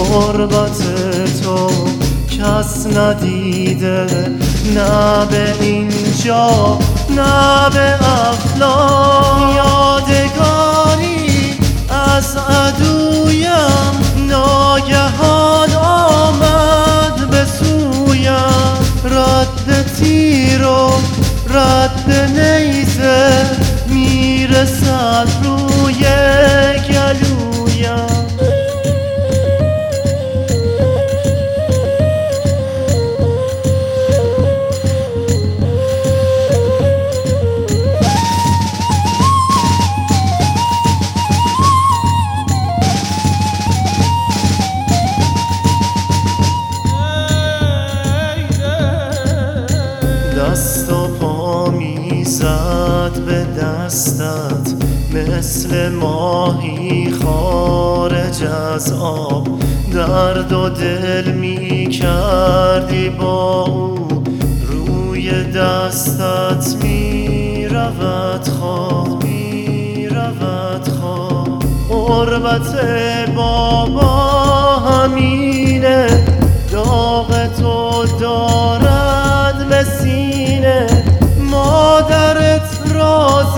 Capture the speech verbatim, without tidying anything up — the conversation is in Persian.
غربت تو کس ندیده، نه به اینجا نه به افلاک. یادگاری از عدویم ناگهان آمد به سویم، رد تیر و رد نیزه میرسد روی گلویم. دست و پا میزد به دستت مثل ماهی خارج از آب، درد و دل می کردی با او، روی دستت می رود خواب، می رود خواب. غربت بابا همینه، داغ تو دارد به سینه، مادرت راز